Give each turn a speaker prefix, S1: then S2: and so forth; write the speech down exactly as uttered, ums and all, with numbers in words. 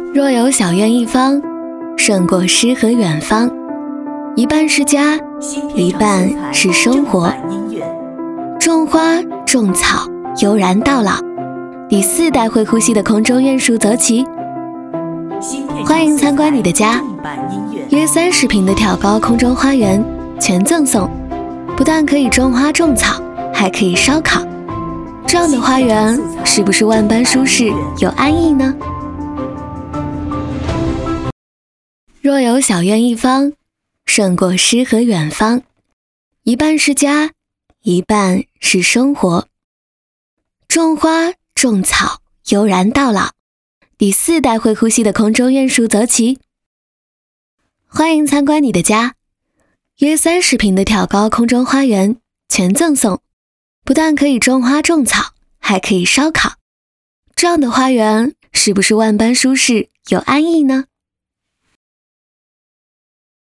S1: 若有小院一方，胜过诗和远方。一半是家，一半是生活。种花种草，悠然到老。第四代会呼吸的空中院树走起。欢迎参观你的家，约三十平的挑高空中花园全赠送，不但可以种花种草，还可以烧烤。这样的花园是不是万般舒适又安逸呢？若有小院一方，胜过诗和远方。一半是家，一半是生活。种花种草，悠然到老。第四代会呼吸的空中院树走起。欢迎参观你的家，约三十平的挑高空中花园全赠送，不但可以种花种草，还可以烧烤。这样的花园是不是万般舒适又安逸呢？